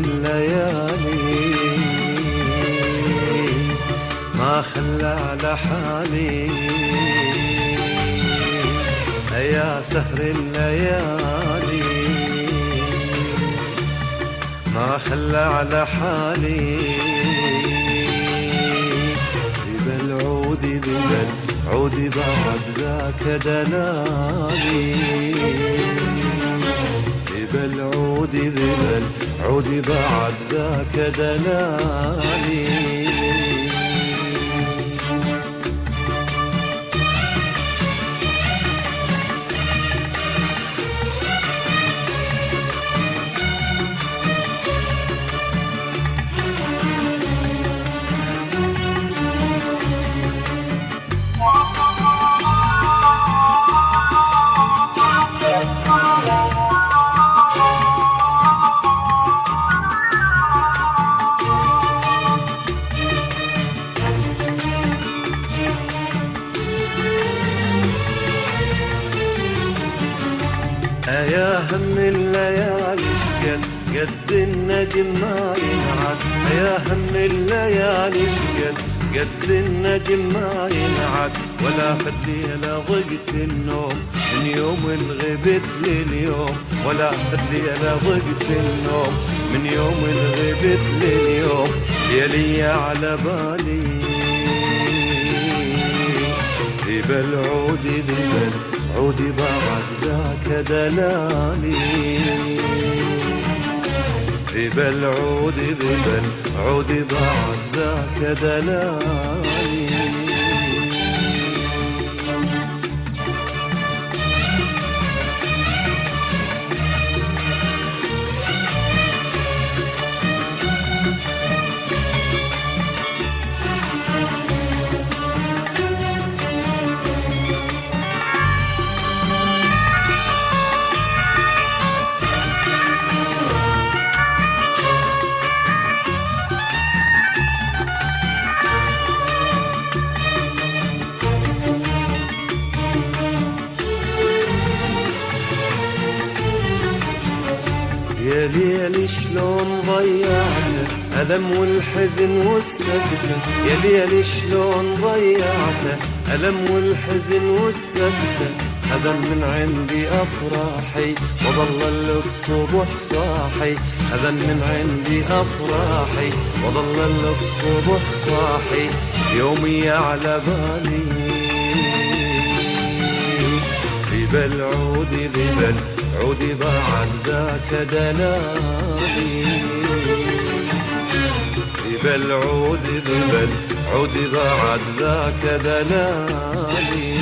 الليالي ما خلى على حالي، يا سهر الليالي ما خلى على حالي. ذبل عودي ذبل عودي بعد ذاك دلالي، ذبل عودي ذبل عودي بعد ذاك دلالي. يا هم الليالي شقد قد النجم ما ينعد، يا هم الليالي شقد قد النجم ما ينعد. ولا فد ليلة ضقت النوم من يوم الغبت لليوم، ولا فد ليلة ضقت النوم من يوم الغبت لليوم. ليلي على بالي ذبل عودي ذبل عودي بعد ذاك دلالي، ذبل عودي ذبل عودي بعد ذاك دلالي. يا ليالي شلون ضيعته ألم والحزن والسكتة، يا ليالي شلون ضيعته ألم والحزن والسكتة. خذن من عندي أفراحي وظل للصبح صاحي، خذن من عندي أفراحي وظل للصبح صاحي. يومي على بالي ذبل عودي ذبل عودي بعد ذاك دلالي، ذبل عودي ذبل عودي بعد ذاك دلالي.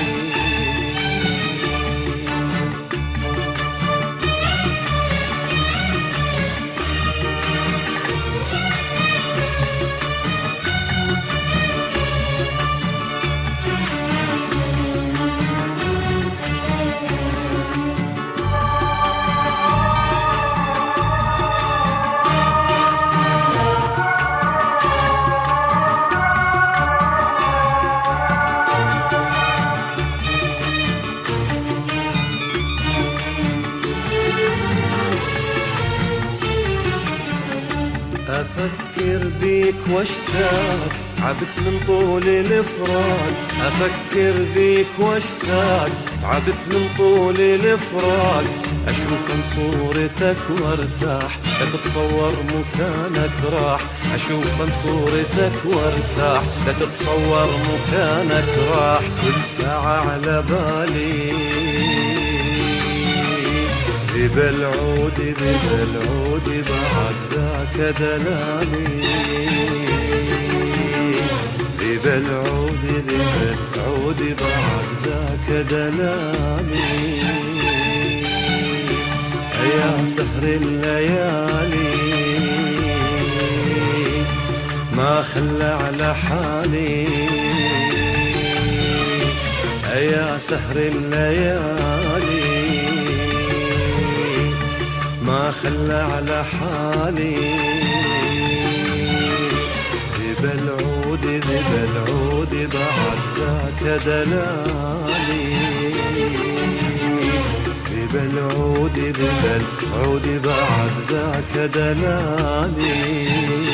أفكر بيك واشتاق تعبت من طول الفراق، أفكر بيك واشتاق تعبت من طول الفراق. أشوف صورتك وارتاح لا تتصور مكانك راح، أشوف صورتك وارتاح لا تتصور مكانك راح. كل ساعة على بالي ذبل عودي ذبل عودي بعد ذاك دلالي، ذبل عودي ذبل عودي بعد ذاك دلالي. يا سهر الليالي ما خلى على حالي، يا سهر الليالي ما خلى على حالي. ذبل عودي ذبل عودي بعد ذاك دلالي، بالعود ذبل عودي بعد ذاك دلالي.